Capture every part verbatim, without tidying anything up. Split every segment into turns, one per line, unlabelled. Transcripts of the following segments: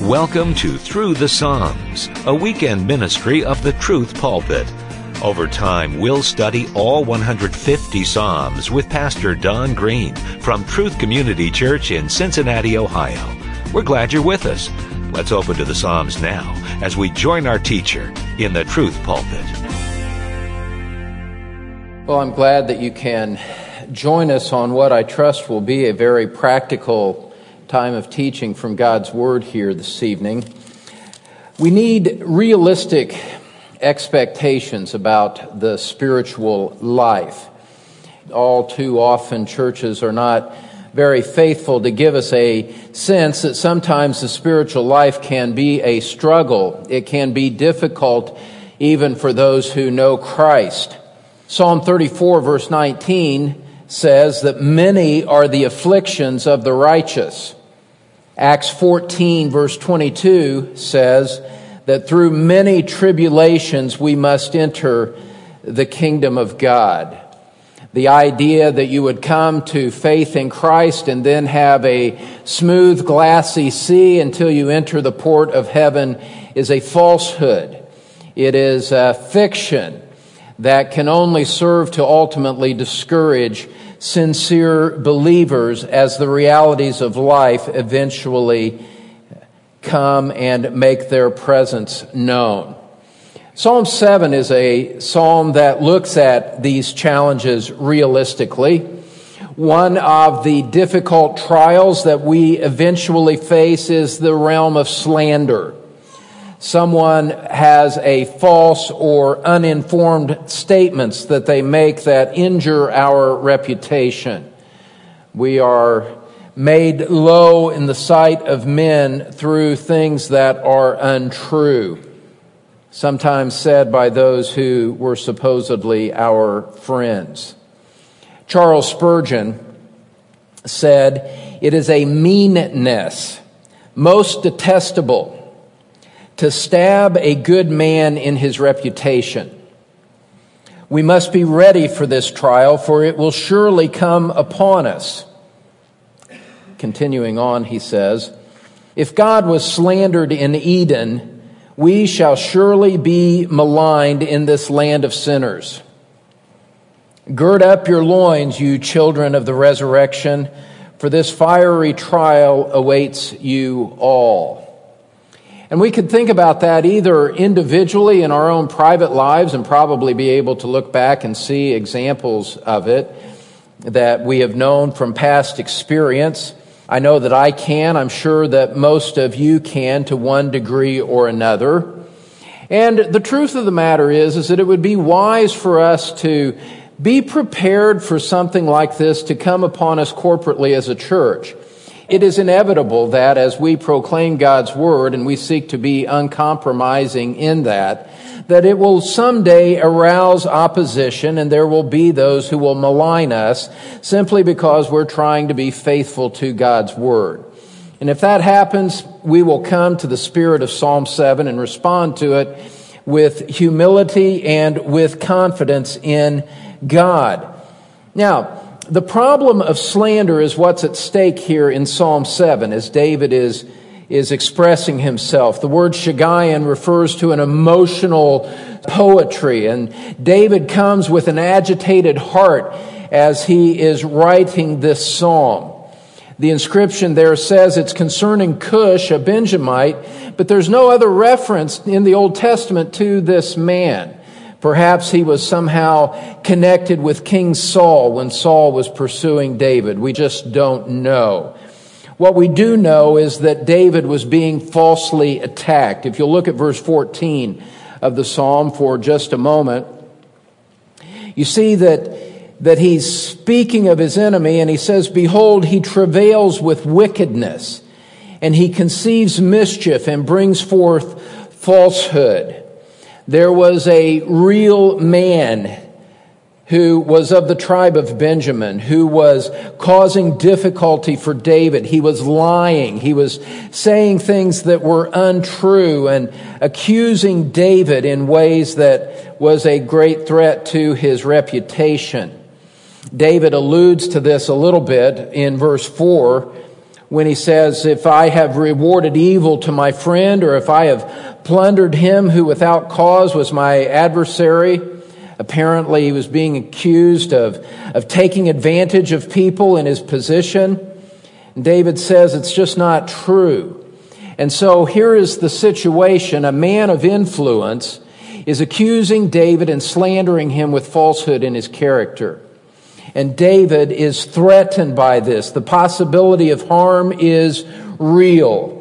Welcome to Through the Psalms, a weekend ministry of the Truth Pulpit. Over time, we'll study all one hundred fifty Psalms with Pastor Don Green from Truth Community Church in Cincinnati, Ohio. We're glad you're with us. Let's open to the Psalms now as we join our teacher in the Truth Pulpit.
Well, I'm glad that you can join us on what I trust will be a very practical time of teaching from God's Word here this evening. We need realistic expectations about the spiritual life. All too often, churches are not very faithful to give us a sense that sometimes the spiritual life can be a struggle. It can be difficult even for those who know Christ. Psalm thirty-four, verse nineteen says that many are the afflictions of the righteous. Acts fourteen, verse twenty-two says that through many tribulations we must enter the kingdom of God. The idea that you would come to faith in Christ and then have a smooth, glassy sea until you enter the port of heaven is a falsehood. It is a fiction that can only serve to ultimately discourage sincere believers as the realities of life eventually come and make their presence known. Psalm seven is a psalm that looks at these challenges realistically. One of the difficult trials that we eventually face is the realm of slander. Someone has a false or uninformed statements that they make that injure our reputation. We are made low in the sight of men through things that are untrue, sometimes said by those who were supposedly our friends. Charles Spurgeon said, "It is a meanness most detestable to stab a good man in his reputation. We must be ready for this trial, for it will surely come upon us." Continuing on, he says, "If God was slandered in Eden, we shall surely be maligned in this land of sinners. Gird up your loins, you children of the resurrection, for this fiery trial awaits you all." And we could think about that either individually in our own private lives and probably be able to look back and see examples of it that we have known from past experience. I know that I can. I'm sure that most of you can to one degree or another. And the truth of the matter is, is that it would be wise for us to be prepared for something like this to come upon us corporately as a church. It is inevitable that as we proclaim God's Word and we seek to be uncompromising in that, that it will someday arouse opposition and there will be those who will malign us simply because we're trying to be faithful to God's Word. And if that happens, we will come to the spirit of Psalm seven and respond to it with humility and with confidence in God. Now, the problem of slander is what's at stake here in Psalm seven as David is, is expressing himself. The word Shagayan refers to an emotional poetry, and David comes with an agitated heart as he is writing this psalm. The inscription there says it's concerning Cush, a Benjamite, but there's no other reference in the Old Testament to this man. Perhaps he was somehow connected with King Saul when Saul was pursuing David. We just don't know. What we do know is that David was being falsely attacked. If you'll look at verse fourteen of the psalm for just a moment, you see that, that he's speaking of his enemy and he says, "Behold, he travails with wickedness, and he conceives mischief and brings forth falsehood." There was a real man who was of the tribe of Benjamin, who was causing difficulty for David. He was lying. He was saying things that were untrue and accusing David in ways that was a great threat to his reputation. David alludes to this a little bit in verse four, when he says, if I have rewarded evil to my friend, or if I have plundered him who without cause was my adversary. Apparently he was being accused of, of taking advantage of people in his position. And David says it's just not true. And so here is the situation. A man of influence is accusing David and slandering him with falsehood in his character. And David is threatened by this. The possibility of harm is real.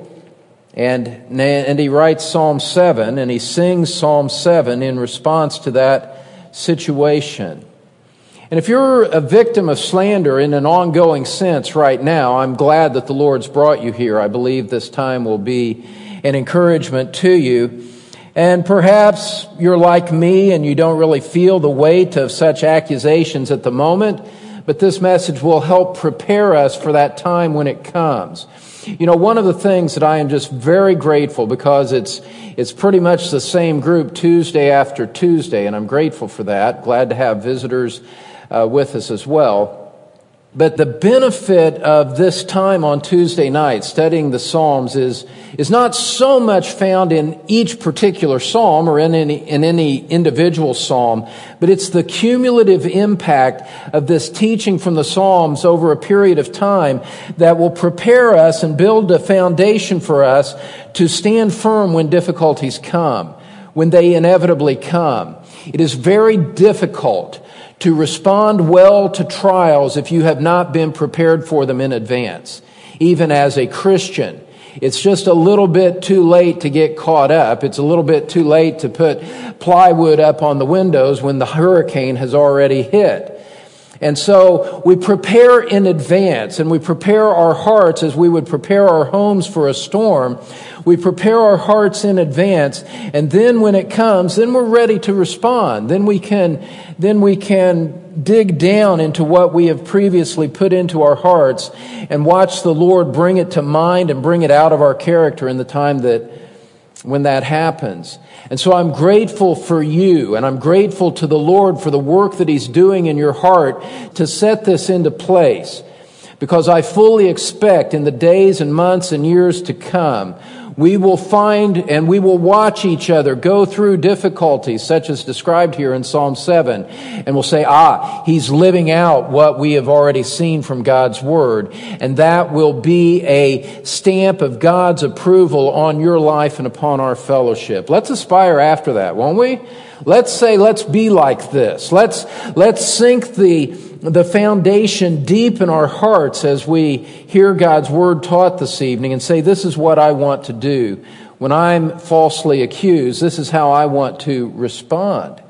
And, and he writes Psalm seven, and he sings Psalm seven in response to that situation. And if you're a victim of slander in an ongoing sense right now, I'm glad that the Lord's brought you here. I believe this time will be an encouragement to you. And perhaps you're like me and you don't really feel the weight of such accusations at the moment, but this message will help prepare us for that time when it comes. You know, one of the things that I am just very grateful, because it's it's pretty much the same group Tuesday after Tuesday, and I'm grateful for that. Glad to have visitors uh, with us as well. But the benefit of this time on Tuesday night, studying the Psalms, is, is not so much found in each particular psalm or in any, in any individual psalm, but it's the cumulative impact of this teaching from the Psalms over a period of time that will prepare us and build a foundation for us to stand firm when difficulties come, when they inevitably come. It is very difficult to respond well to trials if you have not been prepared for them in advance. Even as a Christian, it's just a little bit too late to get caught up. It's a little bit too late to put plywood up on the windows when the hurricane has already hit. And so we prepare in advance, and we prepare our hearts as we would prepare our homes for a storm. We prepare our hearts in advance, and then when it comes, then we're ready to respond. Then we can, then we can dig down into what we have previously put into our hearts and watch the Lord bring it to mind and bring it out of our character in the time that when that happens. And so I'm grateful for you, and I'm grateful to the Lord for the work that He's doing in your heart to set this into place. Because I fully expect in the days and months and years to come, we will find and we will watch each other go through difficulties such as described here in Psalm seven. And we'll say, ah, he's living out what we have already seen from God's Word. And that will be a stamp of God's approval on your life and upon our fellowship. Let's aspire after that, won't we? Let's say, let's be like this. Let's, let's sink the, the foundation deep in our hearts as we hear God's Word taught this evening and say, this is what I want to do. When I'm falsely accused, this is how I want to respond.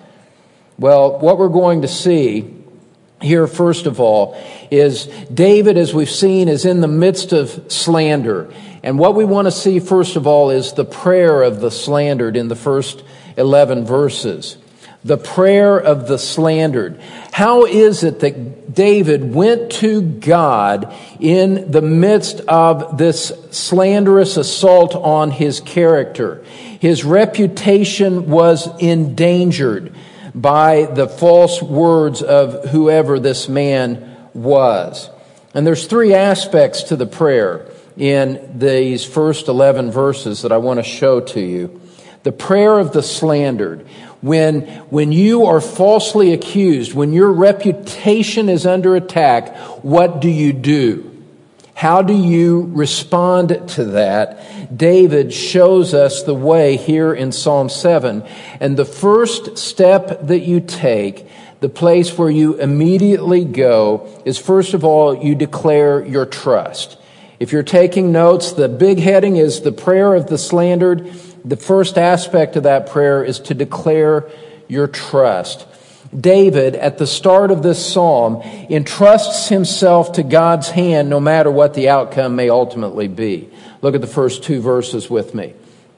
Well, what we're going to see here, first of all, is David, as we've seen, is in the midst of slander. And what we want to see, first of all, is the prayer of the slandered in the first eleven verses. The prayer of the slandered. How is it that David went to God in the midst of this slanderous assault on his character? His reputation was endangered by the false words of whoever this man was. And there's three aspects to the prayer in these first eleven verses that I want to show to you. The prayer of the slandered. When, when you are falsely accused, when your reputation is under attack, what do you do? How do you respond to that? David shows us the way here in Psalm seven. And the first step that you take, the place where you immediately go, is first of all, you declare your trust. If you're taking notes, the big heading is the prayer of the slandered. The first aspect of that prayer is to declare your trust. David, at the start of this psalm, entrusts himself to God's hand no matter what the outcome may ultimately be. Look at the first two verses with me.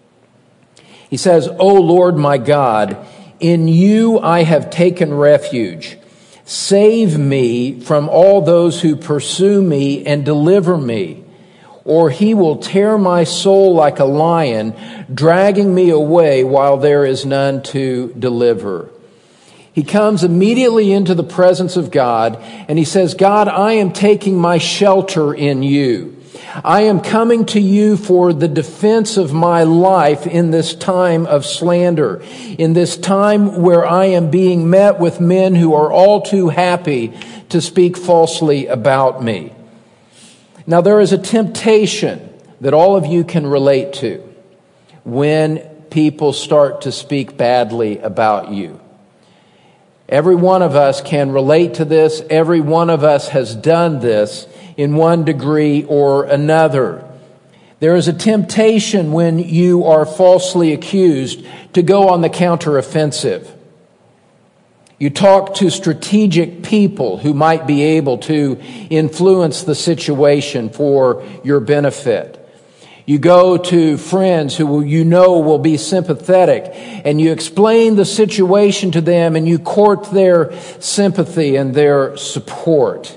He says, O Lord my God, in you I have taken refuge. Save me from all those who pursue me and deliver me. Or he will tear my soul like a lion, dragging me away while there is none to deliver. He comes immediately into the presence of God, and he says, God, I am taking my shelter in you. I am coming to you for the defense of my life in this time of slander, in this time where I am being met with men who are all too happy to speak falsely about me. Now, there is a temptation that all of you can relate to when people start to speak badly about you. Every one of us can relate to this. Every one of us has done this in one degree or another. There is a temptation when you are falsely accused to go on the counteroffensive. You talk to strategic people who might be able to influence the situation for your benefit. You go to friends who you know will be sympathetic, and you explain the situation to them, and you court their sympathy and their support.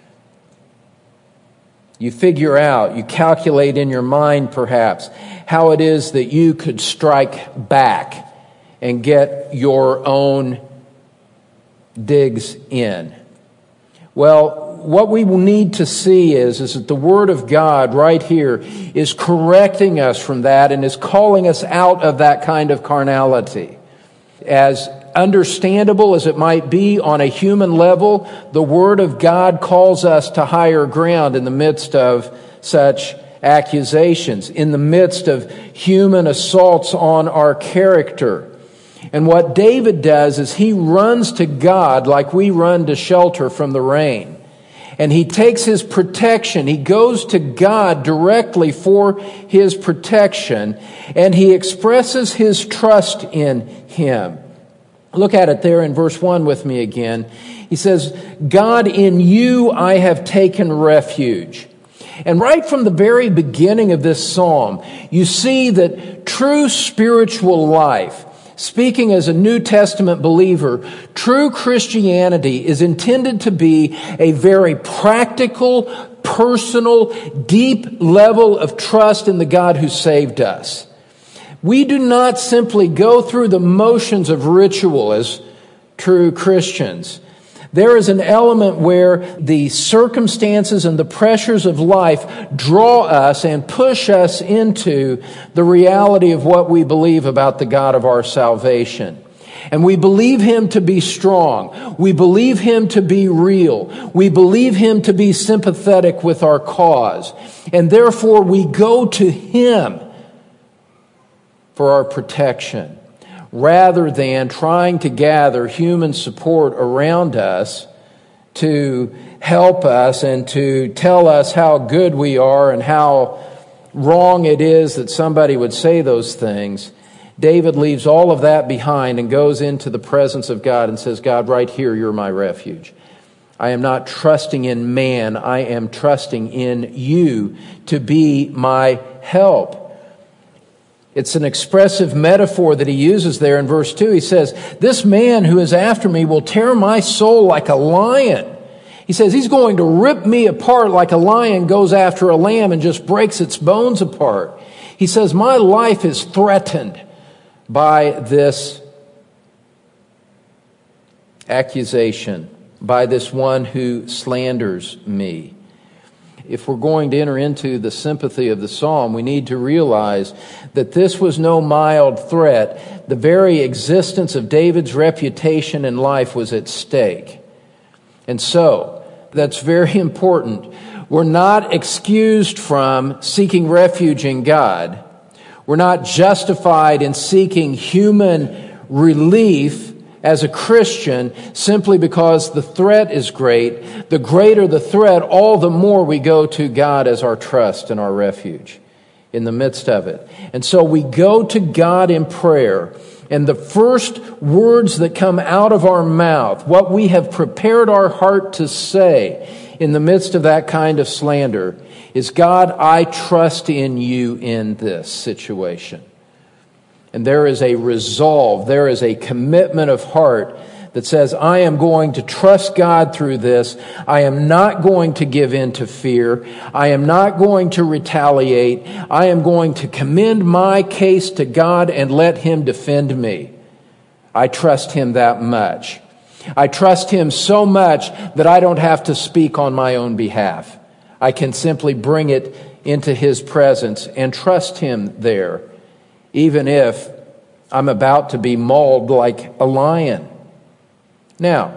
You figure out, you calculate in your mind perhaps, how it is that you could strike back and get your own digs in. Well, what we will need to see is, is that the Word of God right here is correcting us from that and is calling us out of that kind of carnality. As understandable as it might be on a human level, the Word of God calls us to higher ground in the midst of such accusations, in the midst of human assaults on our character. And what David does is he runs to God like we run to shelter from the rain. And he takes his protection. He goes to God directly for his protection. And he expresses his trust in him. Look at it there in verse one with me again. He says, God, in you I have taken refuge. And right from the very beginning of this psalm, you see that true spiritual life, speaking as a New Testament believer, true Christianity is intended to be a very practical, personal, deep level of trust in the God who saved us. We do not simply go through the motions of ritual as true Christians. There is an element where the circumstances and the pressures of life draw us and push us into the reality of what we believe about the God of our salvation. And we believe Him to be strong. We believe Him to be real. We believe Him to be sympathetic with our cause. And therefore we go to Him for our protection, rather than trying to gather human support around us to help us and to tell us how good we are and how wrong it is that somebody would say those things. David leaves all of that behind and goes into the presence of God and says, God, right here, you're my refuge. I am not trusting in man. I am trusting in you to be my help. It's an expressive metaphor that he uses there in verse two. He says, this man who is after me will tear my soul like a lion. He says he's going to rip me apart like a lion goes after a lamb and just breaks its bones apart. He says, my life is threatened by this accusation, by this one who slanders me. If we're going to enter into the sympathy of the psalm, we need to realize that this was no mild threat. The very existence of David's reputation in life was at stake. And so, that's very important. We're not excused from seeking refuge in God. We're not justified in seeking human relief as a Christian simply because the threat is great. The greater the threat, all the more we go to God as our trust and our refuge in the midst of it. And so we go to God in prayer, and the first words that come out of our mouth, what we have prepared our heart to say in the midst of that kind of slander, is, God, I trust in you in this situation. And there is a resolve, there is a commitment of heart that says, I am going to trust God through this. I am not going to give in to fear. I am not going to retaliate. I am going to commend my case to God and let Him defend me. I trust Him that much. I trust Him so much that I don't have to speak on my own behalf. I can simply bring it into His presence and trust Him there, even if I'm about to be mauled like a lion. Now,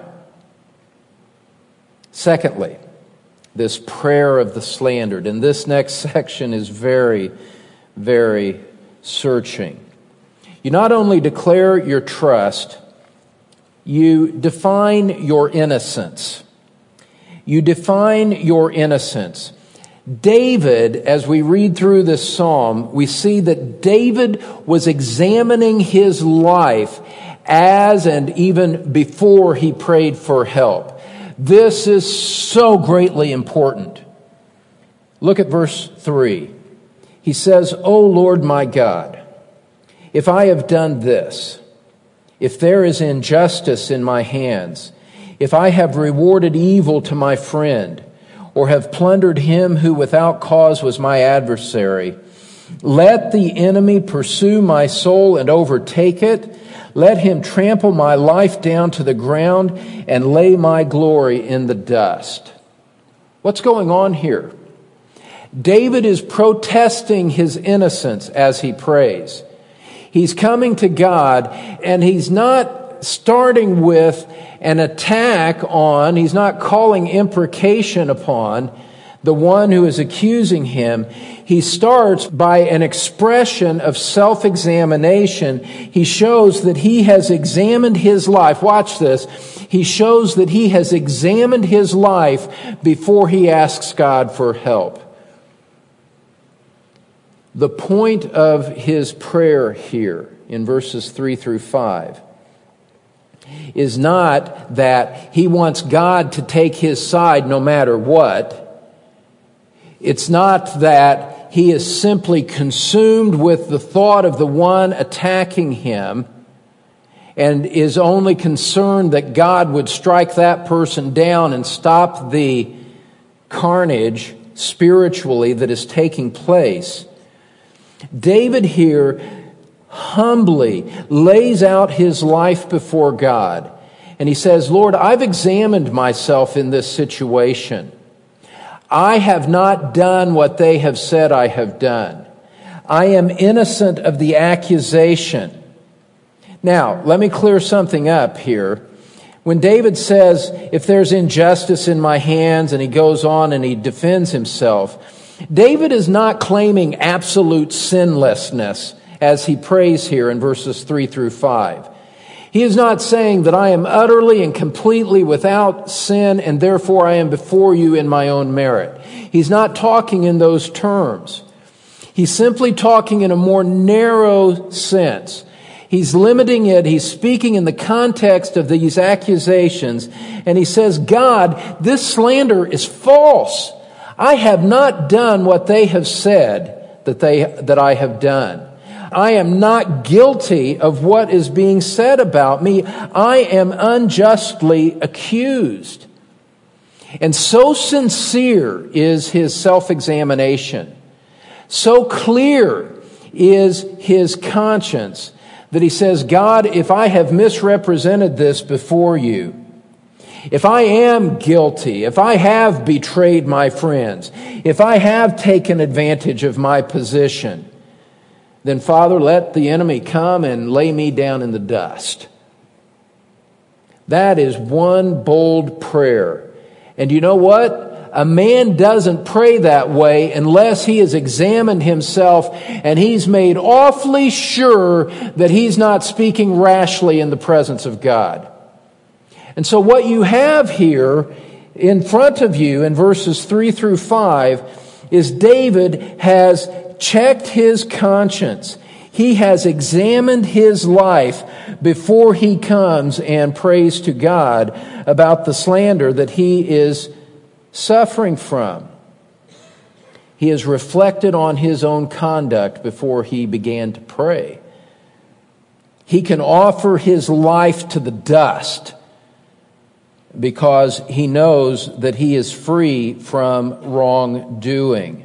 secondly, this prayer of the slandered. And this next section is very, very searching. You not only declare your trust, you define your innocence. You define your innocence. David, as we read through this psalm, we see that David was examining his life as and even before he prayed for help. This is so greatly important. Look at verse three. He says, "O Lord my God, if I have done this, if there is injustice in my hands, if I have rewarded evil to my friend, or have plundered him who without cause was my adversary, let the enemy pursue my soul and overtake it. Let him trample my life down to the ground and lay my glory in the dust." What's going on here? David is protesting his innocence as he prays. He's coming to God, and he's not starting with an attack on, he's not calling imprecation upon the one who is accusing him. He starts by an expression of self-examination. He shows that he has examined his life. Watch this. He shows that he has examined his life before he asks God for help. The point of his prayer here in verses three through five is not that he wants God to take his side no matter what. It's not that he is simply consumed with the thought of the one attacking him and is only concerned that God would strike that person down and stop the carnage spiritually that is taking place. David here humbly lays out his life before God. And he says, "Lord, I've examined myself in this situation. I have not done what they have said I have done. I am innocent of the accusation." Now, let me clear something up here. When David says, "If there's injustice in my hands," and he goes on and he defends himself, David is not claiming absolute sinlessness as he prays here in verses three through five. He is not saying that I am utterly and completely without sin and therefore I am before you in my own merit. He's not talking in those terms. He's simply talking in a more narrow sense. He's limiting it. He's speaking in the context of these accusations. And he says, God, this slander is false. I have not done what they have said that they that I have done. I am not guilty of what is being said about me. I am unjustly accused. And so sincere is his self-examination, so clear is his conscience, that he says, God, if I have misrepresented this before you, if I am guilty, if I have betrayed my friends, if I have taken advantage of my position, then Father, let the enemy come and lay me down in the dust. That is one bold prayer. And you know what? A man doesn't pray that way unless he has examined himself and he's made awfully sure that he's not speaking rashly in the presence of God. And so what you have here in front of you in verses three through five is David has checked his conscience. He has examined his life before he comes and prays to God about the slander that he is suffering from. He has reflected on his own conduct before he began to pray. He can offer his life to the dust because he knows that he is free from wrongdoing.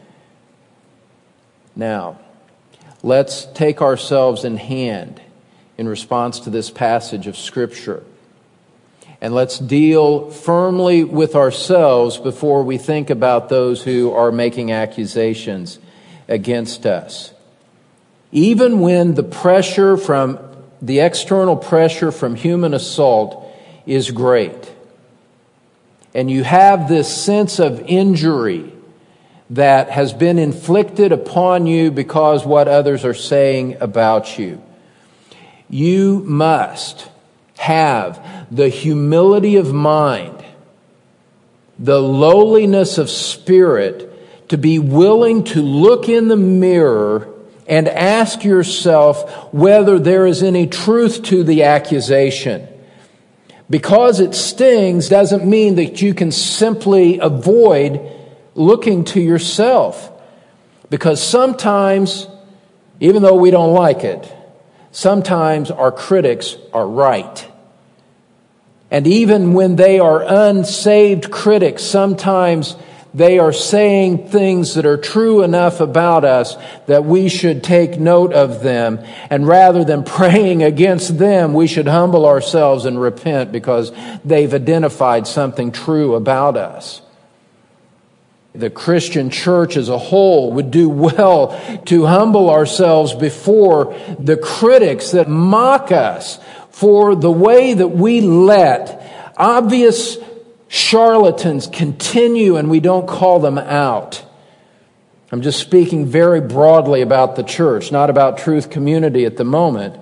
Now, let's take ourselves in hand in response to this passage of Scripture And let's deal firmly with ourselves before we think about those who are making accusations against us. Even when the pressure from the external pressure from human assault is great, and you have this sense of injury that has been inflicted upon you because what others are saying about you, you must have the humility of mind, the lowliness of spirit, to be willing to look in the mirror and ask yourself whether there is any truth to the accusation. Because it stings doesn't mean that you can simply avoid looking to yourself. Because sometimes, even though we don't like it, sometimes our critics are right. And even when they are unsaved critics, sometimes they are saying things that are true enough about us that we should take note of them. And rather than praying against them, we should humble ourselves and repent because they've identified something true about us. The Christian church as a whole would do well to humble ourselves before the critics that mock us for the way that we let obvious charlatans continue and we don't call them out. I'm just speaking very broadly about the church, not about Truth Community at the moment.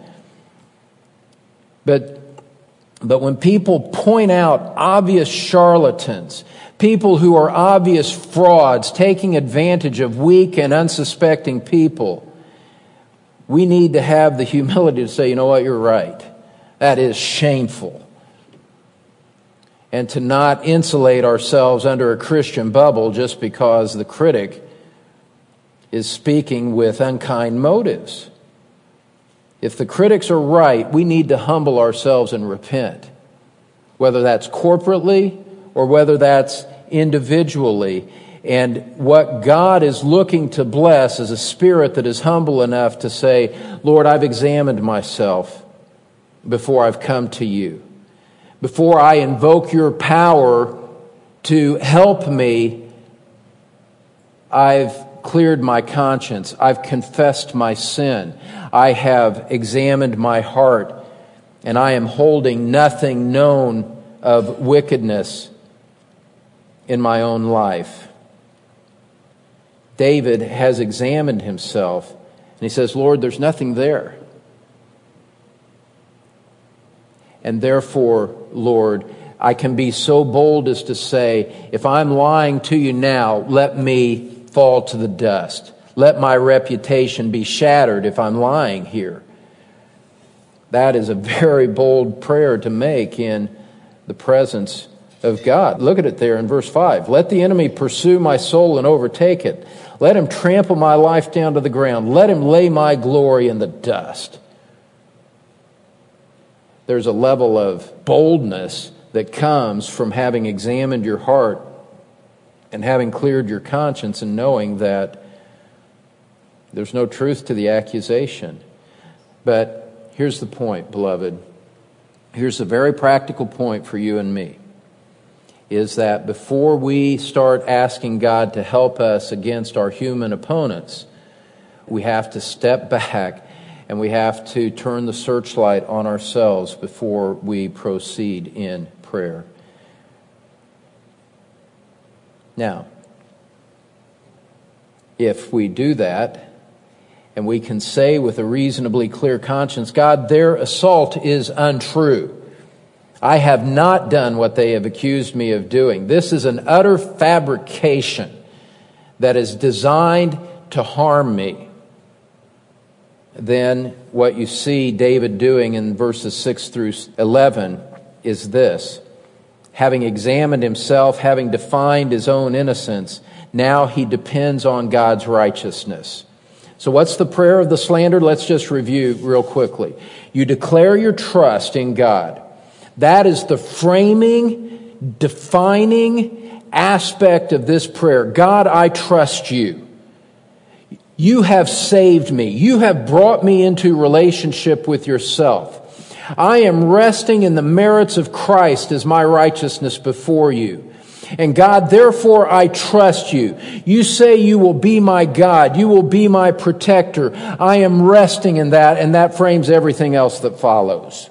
But, but when people point out obvious charlatans, people who are obvious frauds, taking advantage of weak and unsuspecting people, we need to have the humility to say, you know what, you're right. That is shameful. And to not insulate ourselves under a Christian bubble just because the critic is speaking with unkind motives. If the critics are right, we need to humble ourselves and repent, whether that's corporately or whether that's individually. And what God is looking to bless is a spirit that is humble enough to say, Lord, I've examined myself before I've come to you. Before I invoke your power to help me, I've cleared my conscience. I've confessed my sin. I have examined my heart, and I am holding nothing known of wickedness in my own life. David has examined himself, and he says, Lord, there's nothing there. And therefore, Lord, I can be so bold as to say, if I'm lying to you now, let me fall to the dust. Let my reputation be shattered if I'm lying here. That is a very bold prayer to make in the presence of God. Look at it there in verse five. Let the enemy pursue my soul and overtake it. Let him trample my life down to the ground. Let him lay my glory in the dust. There's a level of boldness that comes from having examined your heart and having cleared your conscience and knowing that there's no truth to the accusation. But here's the point, beloved. Here's a very practical point for you and me, is that before we start asking God to help us against our human opponents, we have to step back and we have to turn the searchlight on ourselves before we proceed in prayer. Now, if we do that, and we can say with a reasonably clear conscience, God, their assault is untrue. I have not done what they have accused me of doing. This is an utter fabrication that is designed to harm me. Then what you see David doing in verses six through eleven is this. Having examined himself, having defined his own innocence, now he depends on God's righteousness. So what's the prayer of the slandered? Let's just review real quickly. You declare your trust in God. That is the framing, defining aspect of this prayer. God, I trust you. You have saved me. You have brought me into relationship with yourself. I am resting in the merits of Christ as my righteousness before you. And God, therefore I trust you. You say you will be my God. You will be my protector. I am resting in that, and that frames everything else that follows.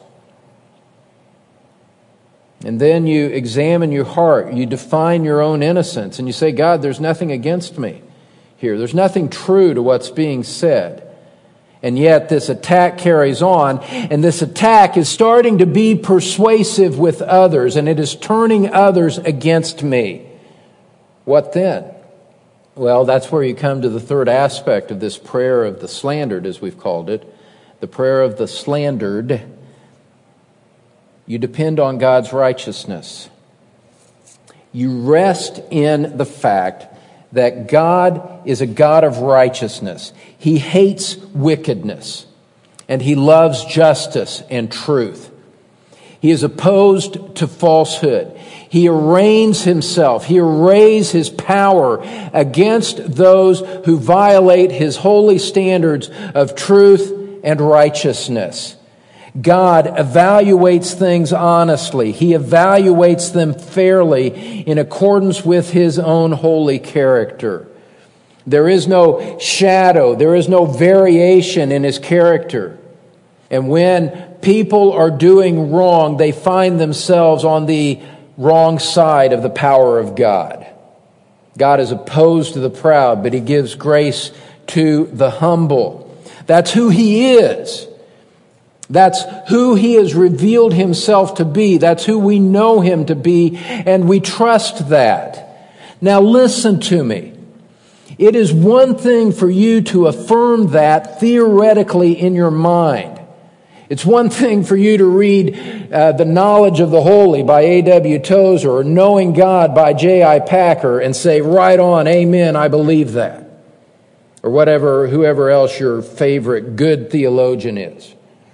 And then you examine your heart. You define your own innocence. And you say, God, there's nothing against me here. There's nothing true to what's being said. And yet this attack carries on, and this attack is starting to be persuasive with others, and it is turning others against me. What then? Well, that's where you come to the third aspect of this prayer of the slandered, as we've called it. The prayer of the slandered. You depend on God's righteousness. You rest in the fact that God is a God of righteousness. He hates wickedness, and He loves justice and truth. He is opposed to falsehood. He arraigns Himself. He arrays His power against those who violate His holy standards of truth and righteousness. God evaluates things honestly. He evaluates them fairly in accordance with His own holy character. There is no shadow. There is no variation in His character. And when people are doing wrong, they find themselves on the wrong side of the power of God. God is opposed to the proud, but He gives grace to the humble. That's who He is. That's who He has revealed Himself to be. That's who we know Him to be, and we trust that. Now listen to me. It is one thing for you to affirm that theoretically in your mind. It's one thing for you to read uh, The Knowledge of the Holy by A W Tozer or Knowing God by J I Packer and say, right on, amen, I believe that. Or whatever, whoever else your favorite good theologian is.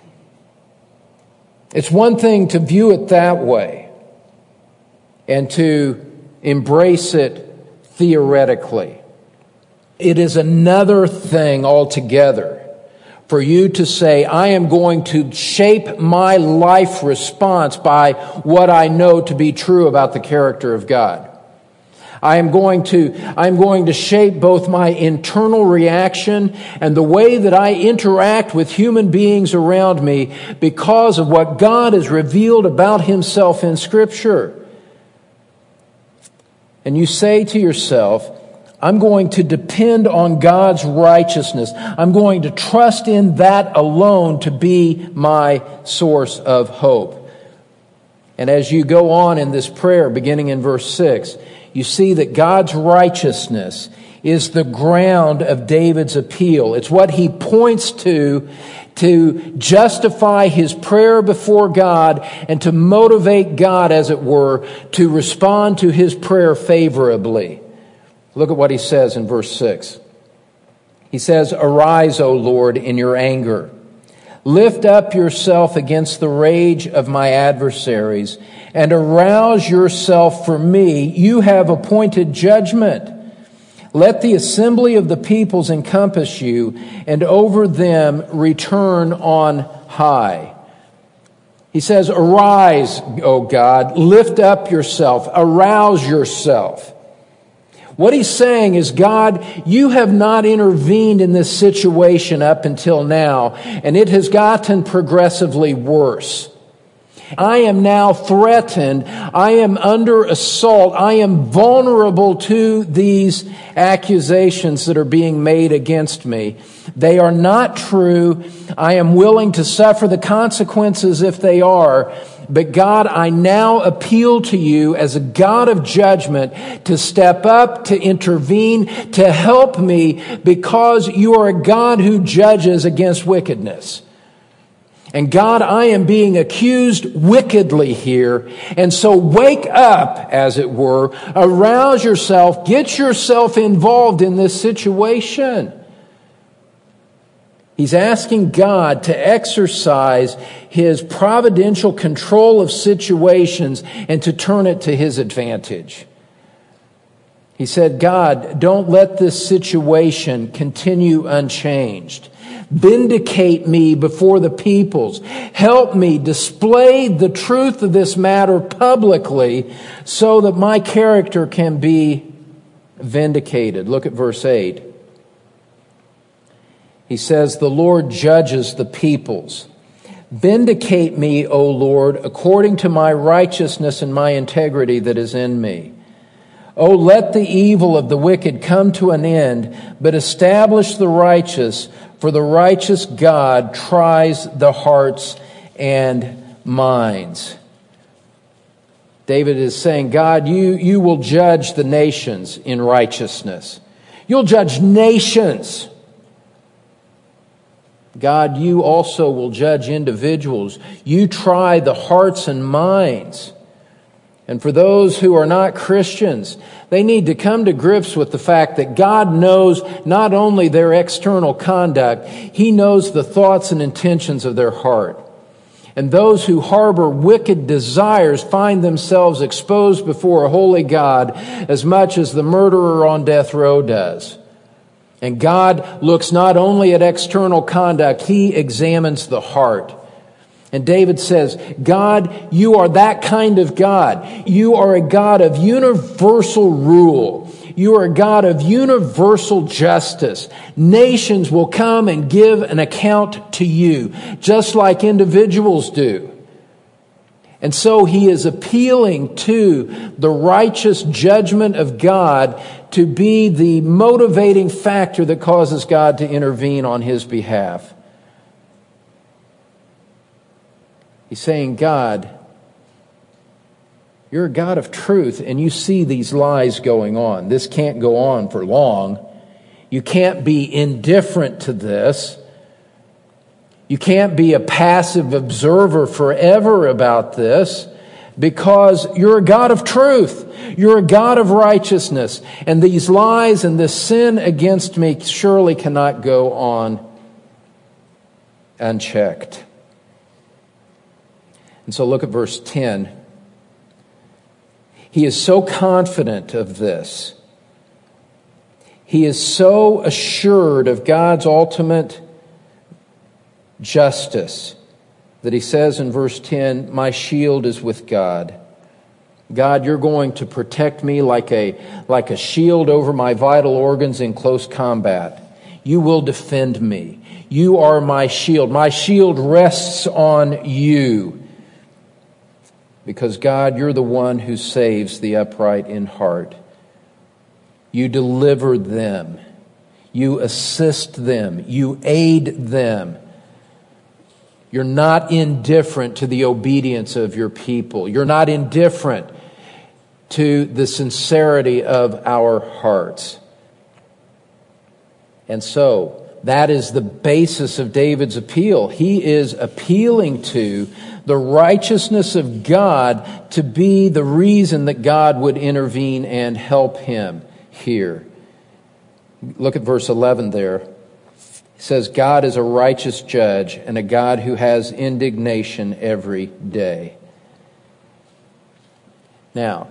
It's one thing to view it that way and to embrace it theoretically. It is another thing altogether for you to say, I am going to shape my life response by what I know to be true about the character of God. I am going to, I'm going to shape both my internal reaction and the way that I interact with human beings around me because of what God has revealed about Himself in Scripture. And you say to yourself, I'm going to depend on God's righteousness. I'm going to trust in that alone to be my source of hope. And as you go on in this prayer, beginning in verse six, you see that God's righteousness is the ground of David's appeal. It's what he points to to justify his prayer before God and to motivate God, as it were, to respond to his prayer favorably. Look at what he says in verse six. He says, "Arise, O Lord, in your anger. Lift up yourself against the rage of my adversaries, and arouse yourself for me. You have appointed judgment. Let the assembly of the peoples encompass you, and over them return on high." He says, arise, O God, lift up yourself, arouse yourself. What he's saying is, God, you have not intervened in this situation up until now, and it has gotten progressively worse. I am now threatened. I am under assault. I am vulnerable to these accusations that are being made against me. They are not true. I am willing to suffer the consequences if they are. But God, I now appeal to you as a God of judgment to step up, to intervene, to help me, because you are a God who judges against wickedness. And God, I am being accused wickedly here. And so wake up, as it were, arouse yourself, get yourself involved in this situation. He's asking God to exercise His providential control of situations and to turn it to His advantage. He said, God, don't let this situation continue unchanged. Vindicate me before the peoples. Help me display the truth of this matter publicly so that my character can be vindicated. Look at verse eight. He says, the Lord judges the peoples. Vindicate me, O Lord, according to my righteousness and my integrity that is in me. O let the evil of the wicked come to an end, but establish the righteous, for the righteous God tries the hearts and minds. David is saying, God, you, you will judge the nations in righteousness. You'll judge nations. God, you also will judge individuals. You try the hearts and minds. And for those who are not Christians, they need to come to grips with the fact that God knows not only their external conduct, He knows the thoughts and intentions of their heart. And those who harbor wicked desires find themselves exposed before a holy God as much as the murderer on death row does. And God looks not only at external conduct, He examines the heart. And David says, God, you are that kind of God. You are a God of universal rule. You are a God of universal justice. Nations will come and give an account to you, just like individuals do. And so he is appealing to the righteous judgment of God to be the motivating factor that causes God to intervene on his behalf. He's saying, God, you're a God of truth, and you see these lies going on. This can't go on for long. You can't be indifferent to this. You can't be a passive observer forever about this, because you're a God of truth. You're a God of righteousness. And these lies and this sin against me surely cannot go on unchecked. And so look at verse ten. He is so confident of this. He is so assured of God's ultimate justice that he says in verse ten, my shield is with God. God, you're going to protect me like a, like a shield over my vital organs in close combat. You will defend me. You are my shield. My shield rests on you. Because God, you're the one who saves the upright in heart. You deliver them. You assist them. You aid them. You're not indifferent to the obedience of your people. You're not indifferent to the sincerity of our hearts. And so, that is the basis of David's appeal. He is appealing to the righteousness of God to be the reason that God would intervene and help him here. Look at verse eleven there. It says, God is a righteous judge and a God who has indignation every day. Now,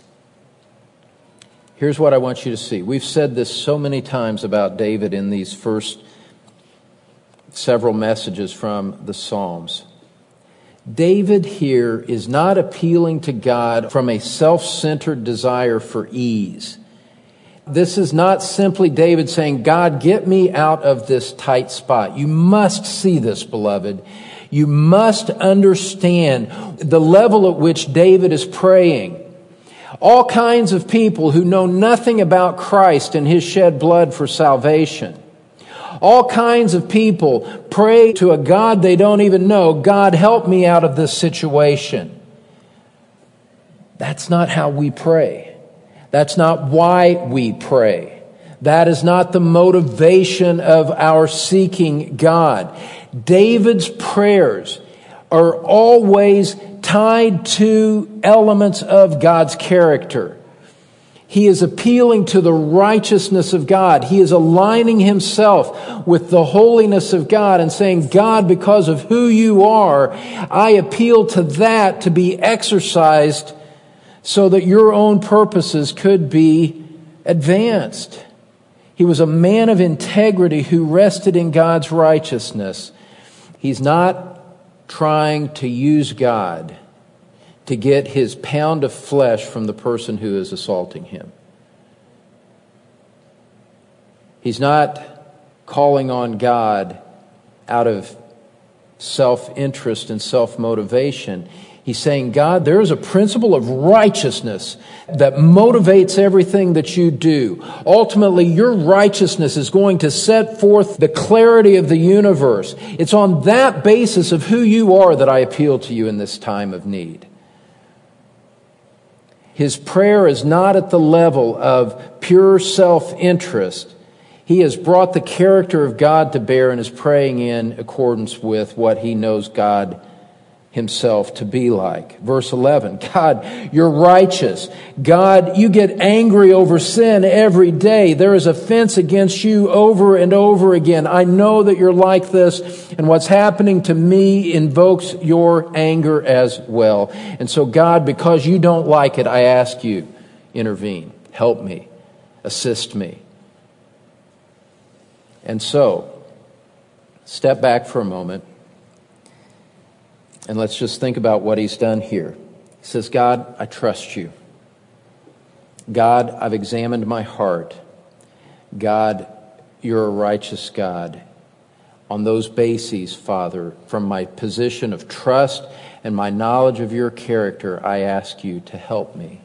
here's what I want you to see. We've said this so many times about David in these first several messages from the Psalms. David here is not appealing to God from a self-centered desire for ease. This is not simply David saying, God, get me out of this tight spot. You must see this, beloved. You must understand the level at which David is praying. All kinds of people who know nothing about Christ and his shed blood for salvation. All kinds of people pray to a God they don't even know, God, help me out of this situation. That's not how we pray. That's not why we pray. That is not the motivation of our seeking God. David's prayers are always tied to elements of God's character. He is appealing to the righteousness of God. He is aligning himself with the holiness of God and saying, God, because of who you are, I appeal to that to be exercised so that your own purposes could be advanced. He was a man of integrity who rested in God's righteousness. He's not trying to use God to get his pound of flesh from the person who is assaulting him. He's not calling on God out of self-interest and self-motivation. He's saying, God, there is a principle of righteousness that motivates everything that you do. Ultimately, your righteousness is going to set forth the clarity of the universe. It's on that basis of who you are that I appeal to you in this time of need. His prayer is not at the level of pure self-interest. He has brought the character of God to bear and is praying in accordance with what he knows God himself to be like. Verse eleven, God, you're righteous. God, you get angry over sin every day. There is offense against you over and over again. I know that you're like this, and what's happening to me invokes your anger as well. And so, God, because you don't like it, I ask you, intervene, help me, assist me. And so, step back for a moment. And let's just think about what he's done here. He says, God, I trust you. God, I've examined my heart. God, you're a righteous God. On those bases, Father, from my position of trust and my knowledge of your character, I ask you to help me.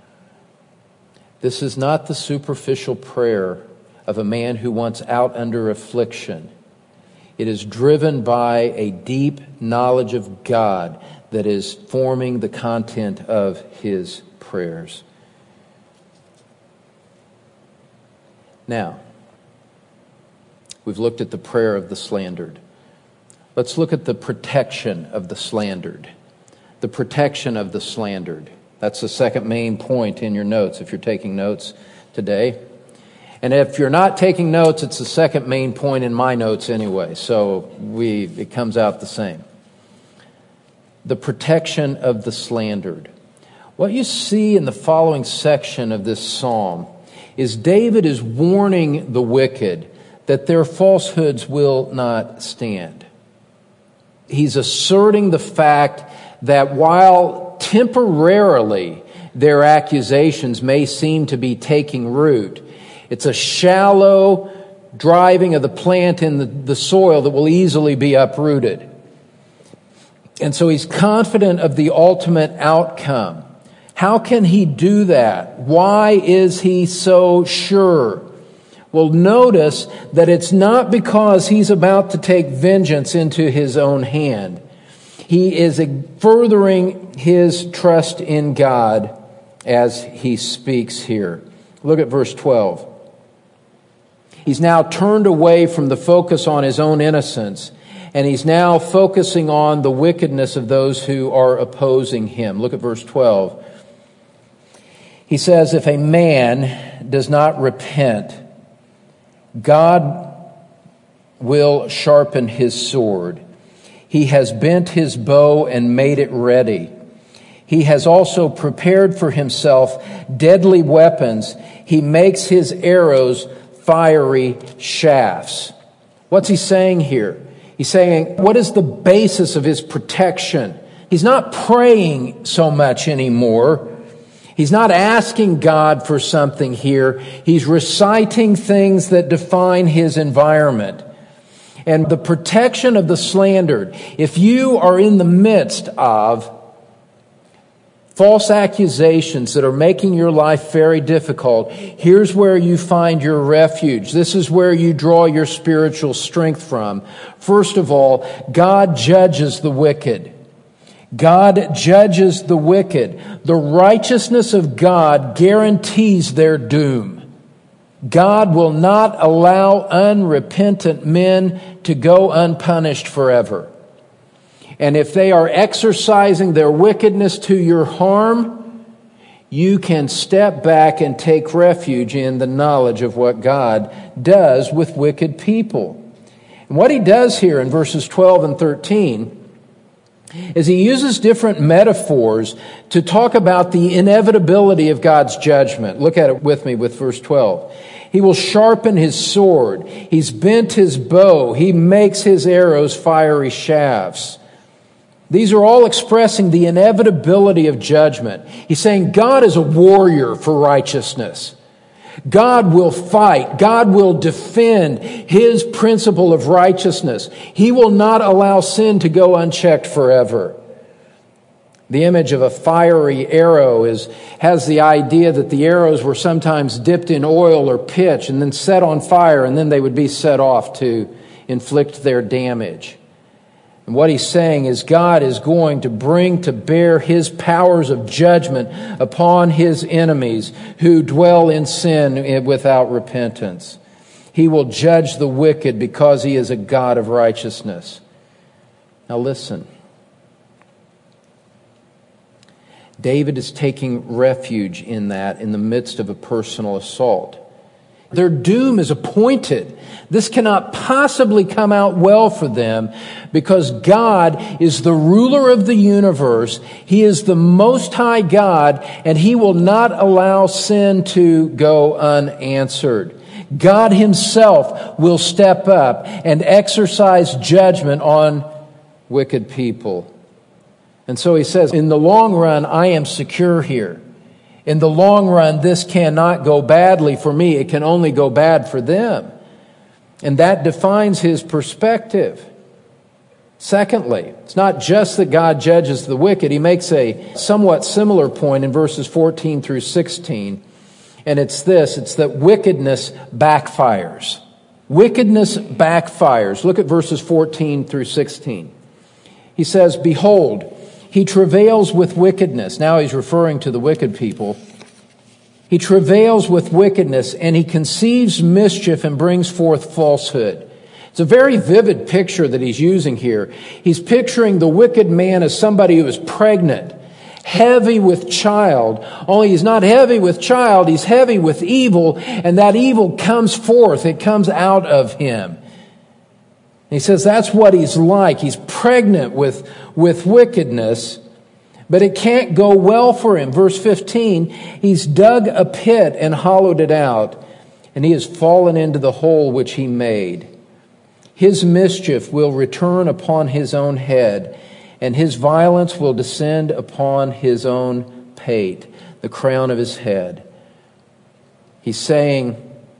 This is not the superficial prayer of a man who wants out under affliction. It is driven by a deep knowledge of God that is forming the content of his prayers. Now, we've looked at the prayer of the slandered. Let's look at the protection of the slandered. The protection of the slandered. That's the second main point in your notes if you're taking notes today. And if you're not taking notes, it's the second main point in my notes anyway. So we it comes out the same. The protection of the slandered. What you see in the following section of this psalm is David is warning the wicked that their falsehoods will not stand. He's asserting the fact that while temporarily their accusations may seem to be taking root, it's a shallow driving of the plant in the, the soil that will easily be uprooted. And so he's confident of the ultimate outcome. How can he do that? Why is he so sure? Well, notice that it's not because he's about to take vengeance into his own hand. He is furthering his trust in God as he speaks here. Look at verse twelve. He's now turned away from the focus on his own innocence, and he's now focusing on the wickedness of those who are opposing him. Look at verse twelve. He says, if a man does not repent, God will sharpen his sword. He has bent his bow and made it ready. He has also prepared for himself deadly weapons. He makes his arrows fiery shafts. What's he saying here? He's saying, what is the basis of his protection? He's not praying so much anymore. He's not asking God for something here. He's reciting things that define his environment. And the protection of the slandered, if you are in the midst of false accusations that are making your life very difficult, here's where you find your refuge. This is where you draw your spiritual strength from. First of all, God judges the wicked. God judges the wicked. The righteousness of God guarantees their doom. God will not allow unrepentant men to go unpunished forever. And if they are exercising their wickedness to your harm, you can step back and take refuge in the knowledge of what God does with wicked people. And what he does here in verses twelve and thirteen is he uses different metaphors to talk about the inevitability of God's judgment. Look at it with me with verse twelve. He will sharpen his sword. He's bent his bow. He makes his arrows fiery shafts. These are all expressing the inevitability of judgment. He's saying God is a warrior for righteousness. God will fight. God will defend his principle of righteousness. He will not allow sin to go unchecked forever. The image of a fiery arrow is, has the idea that the arrows were sometimes dipped in oil or pitch and then set on fire, and then they would be set off to inflict their damage. And what he's saying is God is going to bring to bear his powers of judgment upon his enemies who dwell in sin without repentance. He will judge the wicked because he is a God of righteousness. Now listen. David is taking refuge in that in the midst of a personal assault. Their doom is appointed. This cannot possibly come out well for them because God is the ruler of the universe. He is the Most High God, and he will not allow sin to go unanswered. God himself will step up and exercise judgment on wicked people. And so he says, in the long run, I am secure here. In the long run, this cannot go badly for me. It can only go bad for them. And that defines his perspective. Secondly, it's not just that God judges the wicked. He makes a somewhat similar point in verses fourteen through sixteen. And it's this, it's that wickedness backfires. Wickedness backfires. Look at verses fourteen through sixteen. He says, behold, he travails with wickedness. Now he's referring to the wicked people. He travails with wickedness, and he conceives mischief and brings forth falsehood. It's a very vivid picture that he's using here. He's picturing the wicked man as somebody who is pregnant, heavy with child. Only he's not heavy with child, he's heavy with evil, and that evil comes forth. It comes out of him. He says that's what he's like. He's pregnant with, with wickedness, but it can't go well for him. Verse fifteen, he's dug a pit and hollowed it out, and he has fallen into the hole which he made. His mischief will return upon his own head, and his violence will descend upon his own pate, the crown of his head. He's saying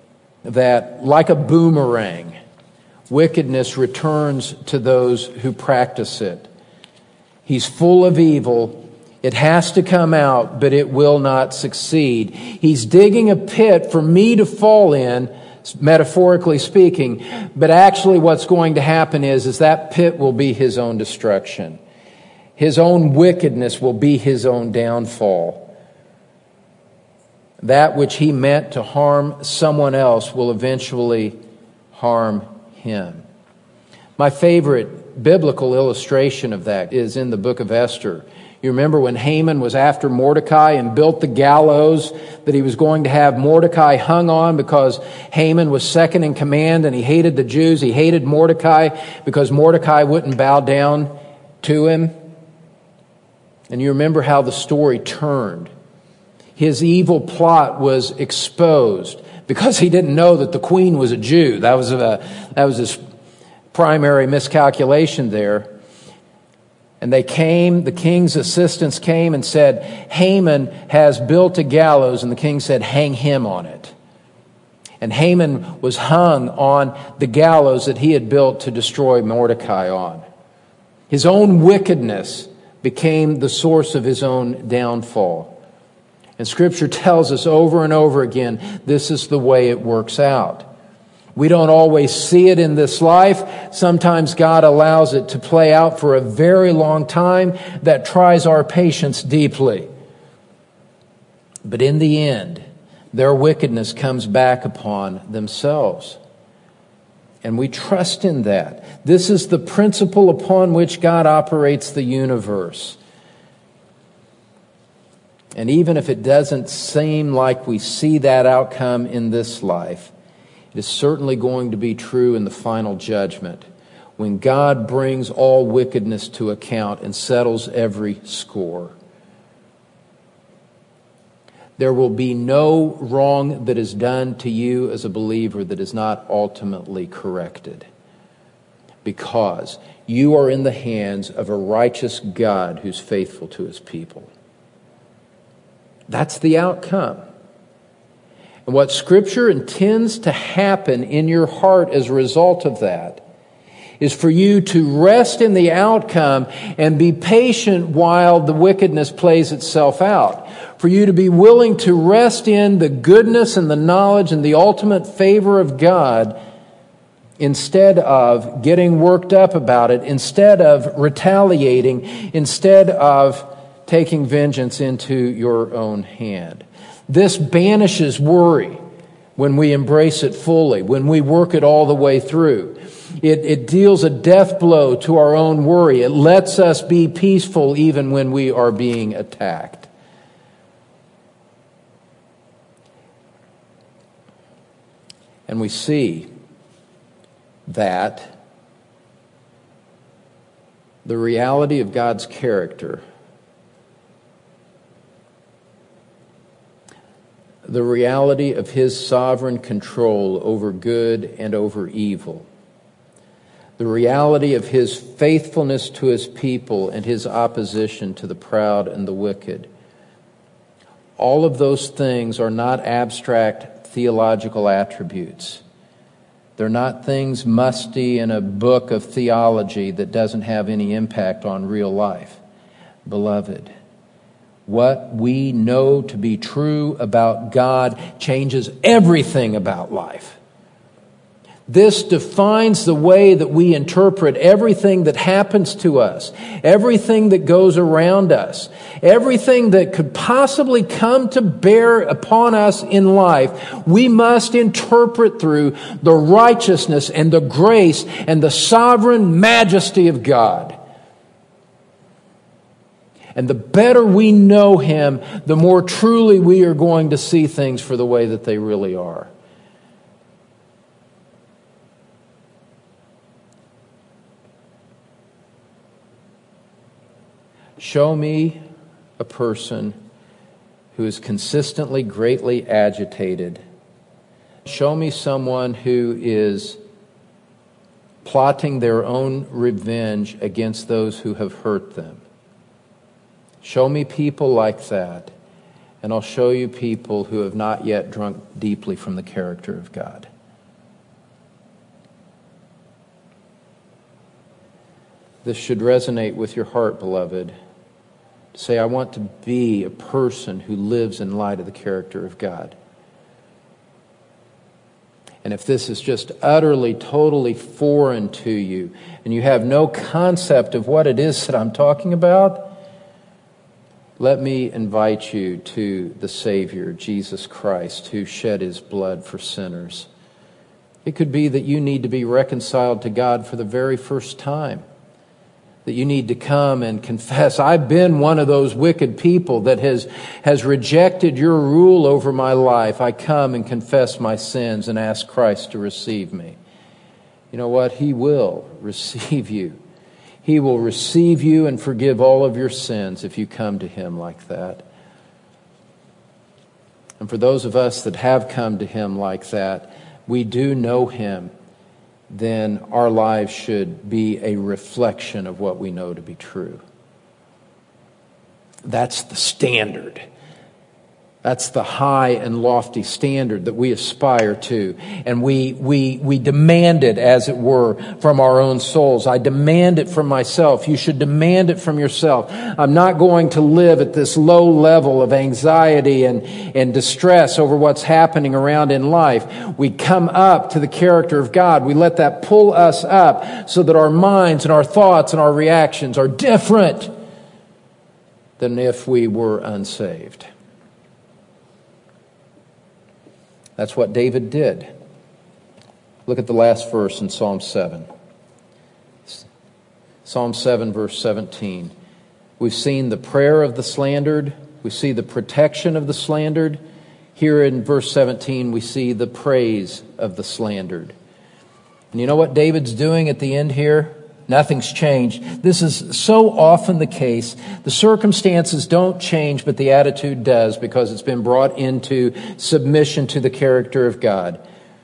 that like a boomerang, wickedness returns to those who practice it. He's full of evil. It has to come out, but it will not succeed. He's digging a pit for me to fall in, metaphorically speaking, but actually what's going to happen is, is that pit will be his own destruction. His own wickedness will be his own downfall. That which he meant to harm someone else will eventually harm him. My favorite biblical illustration of that is in the book of Esther. You remember when Haman was after Mordecai and built the gallows that he was going to have Mordecai hung on because Haman was second in command and he hated the Jews. He hated Mordecai because Mordecai wouldn't bow down to him. And you remember how the story turned. His evil plot was exposed because he didn't know that the queen was a Jew. That was a, that was his primary miscalculation there. And they came, the king's assistants came and said, Haman has built a gallows. And the king said, hang him on it. And Haman was hung on the gallows that he had built to destroy Mordecai on. His own wickedness became the source of his own downfall. And Scripture tells us over and over again, this is the way it works out. We don't always see it in this life. Sometimes God allows it to play out for a very long time that tries our patience deeply. But in the end, their wickedness comes back upon themselves. And we trust in that. This is the principle upon which God operates the universe. And even if it doesn't seem like we see that outcome in this life, it is certainly going to be true in the final judgment, when God brings all wickedness to account and settles every score. There will be no wrong that is done to you as a believer that is not ultimately corrected, because you are in the hands of a righteous God who's faithful to his people. That's the outcome. And what Scripture intends to happen in your heart as a result of that is for you to rest in the outcome and be patient while the wickedness plays itself out. For you to be willing to rest in the goodness and the knowledge and the ultimate favor of God instead of getting worked up about it, instead of retaliating, instead of taking vengeance into your own hand. This banishes worry when we embrace it fully, when we work it all the way through. It, it deals a death blow to our own worry. It lets us be peaceful even when we are being attacked. And we see that the reality of God's character, the reality of his sovereign control over good and over evil, the reality of his faithfulness to his people and his opposition to the proud and the wicked. All of those things are not abstract theological attributes. They're not things musty in a book of theology that doesn't have any impact on real life. Beloved, what we know to be true about God changes everything about life. This defines the way that we interpret everything that happens to us, everything that goes around us, everything that could possibly come to bear upon us in life. We must interpret through the righteousness and the grace and the sovereign majesty of God. And the better we know him, the more truly we are going to see things for the way that they really are. Show me a person who is consistently greatly agitated. Show me someone who is plotting their own revenge against those who have hurt them. Show me people like that, and I'll show you people who have not yet drunk deeply from the character of God. This should resonate with your heart, beloved. Say, I want to be a person who lives in light of the character of God. And if this is just utterly, totally foreign to you, and you have no concept of what it is that I'm talking about, let me invite you to the Savior, Jesus Christ, who shed his blood for sinners. It could be that you need to be reconciled to God for the very first time. That you need to come and confess, I've been one of those wicked people that has, has rejected your rule over my life. I come and confess my sins and ask Christ to receive me. You know what? He will receive you. He will receive you and forgive all of your sins if you come to him like that. And for those of us that have come to him like that, we do know him. Then our lives should be a reflection of what we know to be true. That's the standard. That's the high and lofty standard that we aspire to. And we, we, we demand it, as it were, from our own souls. I demand it from myself. You should demand it from yourself. I'm not going to live at this low level of anxiety and, and distress over what's happening around in life. We come up to the character of God. We let that pull us up so that our minds and our thoughts and our reactions are different than if we were unsaved. That's what David did. Look at the last verse in Psalm seven. Psalm seven, verse seventeen. We've seen the prayer of the slandered. We see the protection of the slandered. Here in verse seventeen, we see the praise of the slandered. And you know what David's doing at the end here? Nothing's changed. This is so often the case. The circumstances don't change, but the attitude does, because it's been brought into submission to the character of God.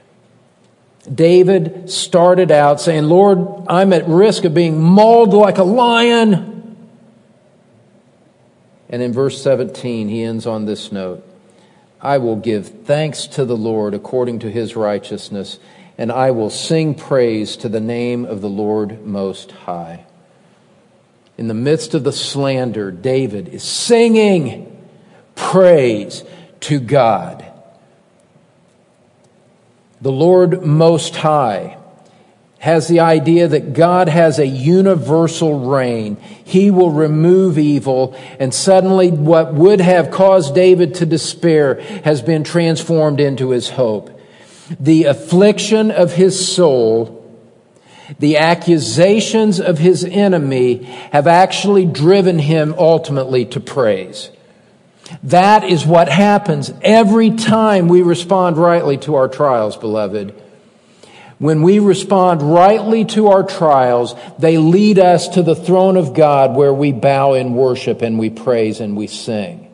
David started out saying, Lord, I'm at risk of being mauled like a lion. And in verse seventeen, he ends on this note: I will give thanks to the Lord according to his righteousness, and I will sing praise to the name of the Lord Most High. In the midst of the slander, David is singing praise to God. The Lord Most High has the idea that God has a universal reign. He will remove evil, and suddenly what would have caused David to despair has been transformed into his hope. The affliction of his soul, the accusations of his enemy have actually driven him ultimately to praise. That is what happens every time we respond rightly to our trials, beloved. When we respond rightly to our trials, they lead us to the throne of God, where we bow in worship and we praise and we sing.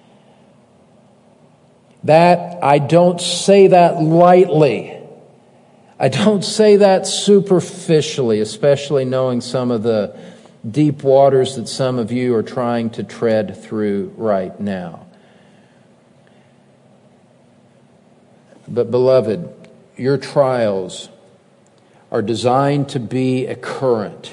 That, I don't say that lightly. I don't say that superficially, especially knowing some of the deep waters that some of you are trying to tread through right now. But beloved, your trials are designed to be a current.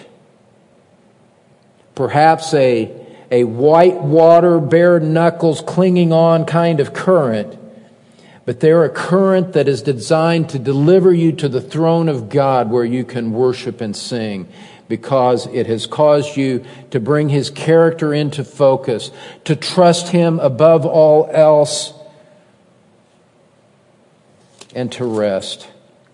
Perhaps a, a white water, bare knuckles clinging on kind of current. But they're a current that is designed to deliver you to the throne of God, where you can worship and sing, because it has caused you to bring his character into focus, to trust him above all else, and to rest.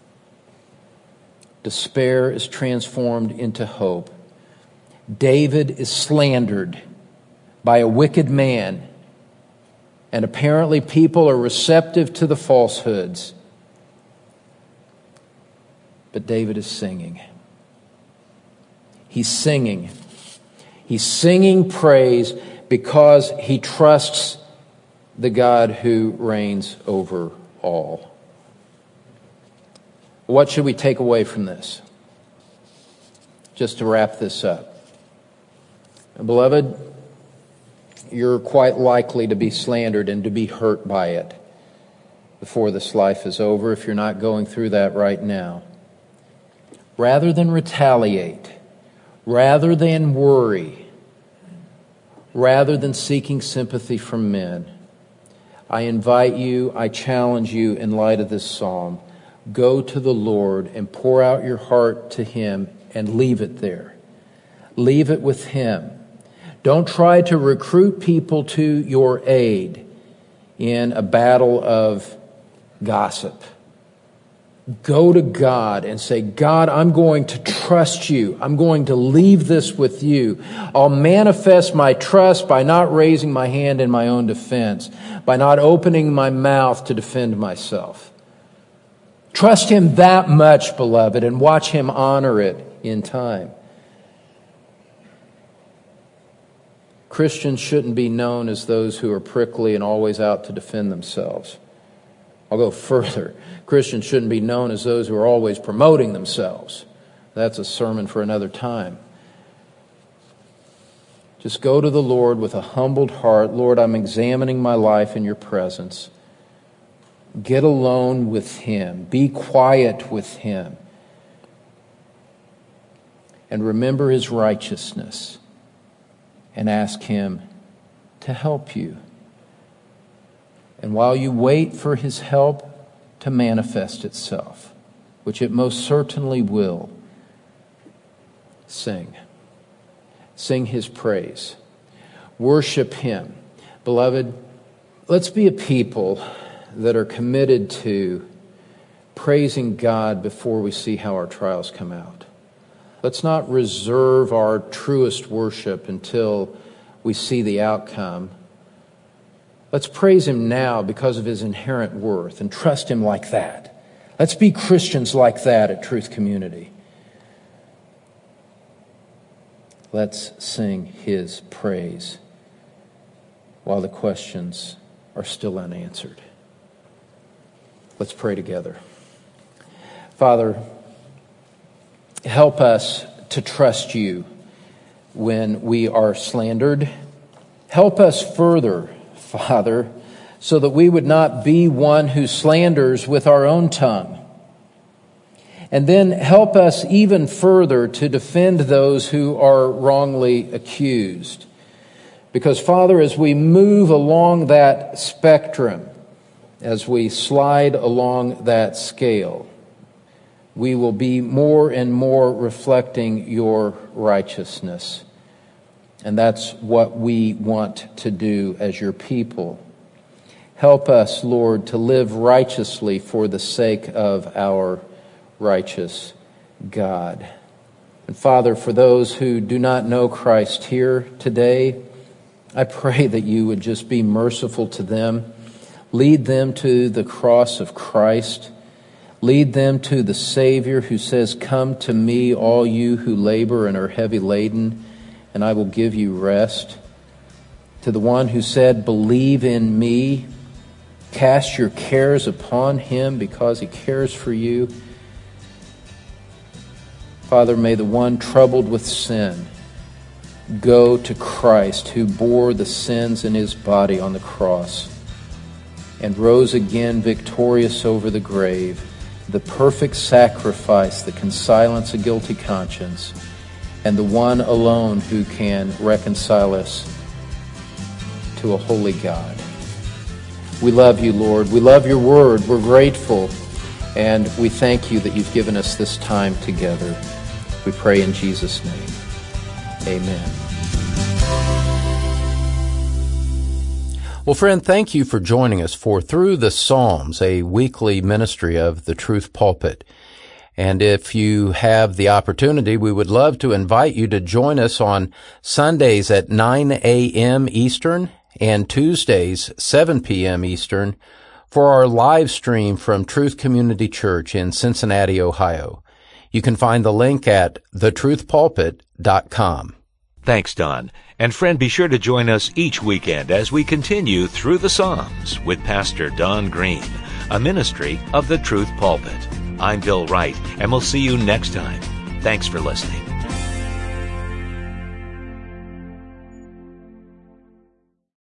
Despair is transformed into hope. David is slandered by a wicked man, and apparently people are receptive to the falsehoods. But David is singing. He's singing. He's singing praise because he trusts the God who reigns over all. What should we take away from this? Just to wrap this up. Beloved, you're quite likely to be slandered and to be hurt by it before this life is over, if you're not going through that right now. Rather than retaliate, rather than worry, rather than seeking sympathy from men, I invite you, I challenge you in light of this psalm, go to the Lord and pour out your heart to him and leave it there. Leave it with him. Don't try to recruit people to your aid in a battle of gossip. Go to God and say, God, I'm going to trust you. I'm going to leave this with you. I'll manifest my trust by not raising my hand in my own defense, by not opening my mouth to defend myself. Trust him that much, beloved, and watch him honor it in time. Christians shouldn't be known as those who are prickly and always out to defend themselves. I'll go further. Christians shouldn't be known as those who are always promoting themselves. That's a sermon for another time. Just go to the Lord with a humbled heart. Lord, I'm examining my life in your presence. Get alone with him. Be quiet with him. And remember his righteousness. And ask him to help you. And while you wait for his help to manifest itself, which it most certainly will, sing. Sing his praise. Worship him. Beloved, let's be a people that are committed to praising God before we see how our trials come out. Let's not reserve our truest worship until we see the outcome. Let's praise him now because of his inherent worth and trust him like that. Let's be Christians like that at Truth Community. Let's sing His praise while the questions are still unanswered. Let's pray together. Father, help us to trust You when we are slandered. Help us further, Father, so that we would not be one who slanders with our own tongue. And then help us even further to defend those who are wrongly accused. Because, Father, as we move along that spectrum, as we slide along that scale, we will be more and more reflecting Your righteousness. And that's what we want to do as Your people. Help us, Lord, to live righteously for the sake of our righteous God. And Father, for those who do not know Christ here today, I pray that You would just be merciful to them. Lead them to the cross of Christ. Lead them to the Savior who says, "Come to me, all you who labor and are heavy laden, and I will give you rest." To the one who said, "Believe in me. Cast your cares upon Him because He cares for you." Father, may the one troubled with sin go to Christ, who bore the sins in His body on the cross and rose again victorious over the grave, the perfect sacrifice that can silence a guilty conscience, and the one alone who can reconcile us to a holy God. We love You, Lord. We love Your word. We're grateful, and we thank You that You've given us this time together. We pray in Jesus' name. Amen. Well, friend, thank you for joining us for Through the Psalms, a weekly ministry of the Truth Pulpit. And if you have the opportunity, we would love to invite you to join us on Sundays at nine a.m. Eastern and Tuesdays, seven p.m. Eastern, for our live stream from Truth Community Church in Cincinnati, Ohio. You can find the link at the truth pulpit dot com.
Thanks, Don. And friend, be sure to join us each weekend as we continue Through the Psalms with Pastor Don Green, a ministry of the Truth Pulpit. I'm Bill Wright, and we'll see you next time. Thanks for listening.